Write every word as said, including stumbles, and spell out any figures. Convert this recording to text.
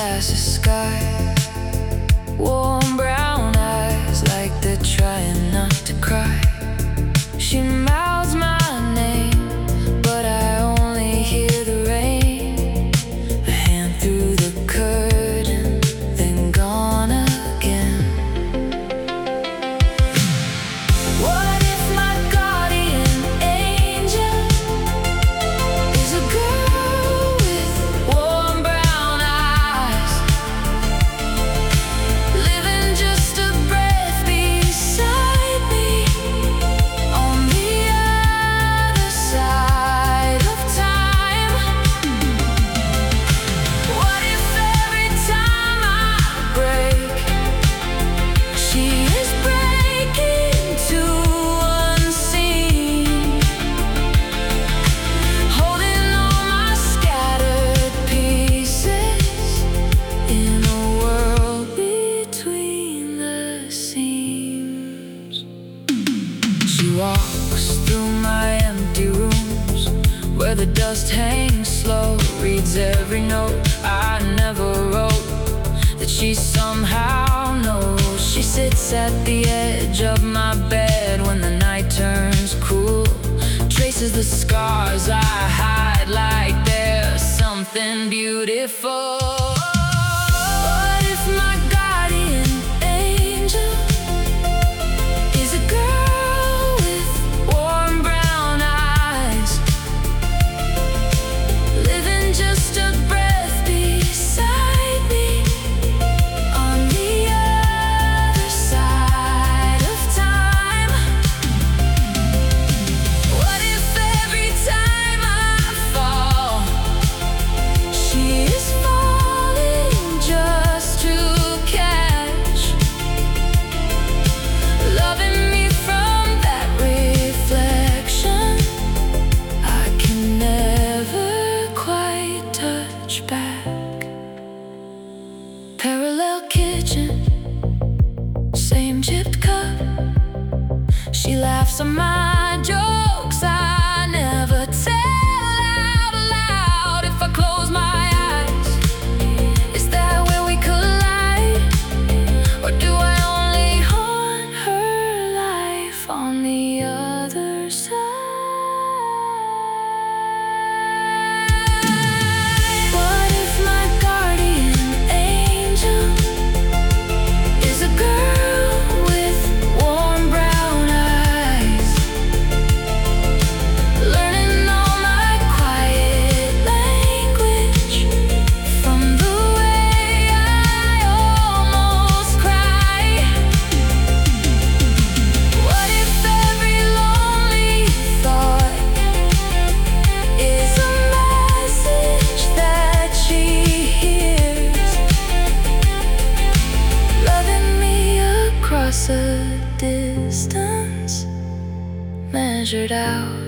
molasses sky, warm brown eyes like they're trying not to cry. She mouths my name, but I only hear the rain. A hand through the curtain, then gone again. What if my guardian angel is a girl with warm brown eyes, living just a breath beside me on the other side of time? What if every time I break, she is breaking too unseen, holding all my scattered pieces in a world between the seams? She walks through my empty rooms where the dust hangs slow, reads every note I never wrote that she somehow knows. She sits at the edge of my bed when the night turns cool, traces the scars I hide like there's something beautiful. What if my guardian angel is a girl with warm brown eyes, living just a breath beside me on the other side of time? What if every time I fall, she is falling just to catch, loving me from that reflection I can never quite touch back? Parallel kitchen, same chipped cup. She laughs at my jokes I never tell out loud. If I close my eyes, is that where we collide? Or do I only haunt her life on the other side? What if my guardian angel is a girl with warm brown eyes, learning all my quiet language from the way I almost cry? What if every lonely thought is a message that she hears, loving me across a distance measured out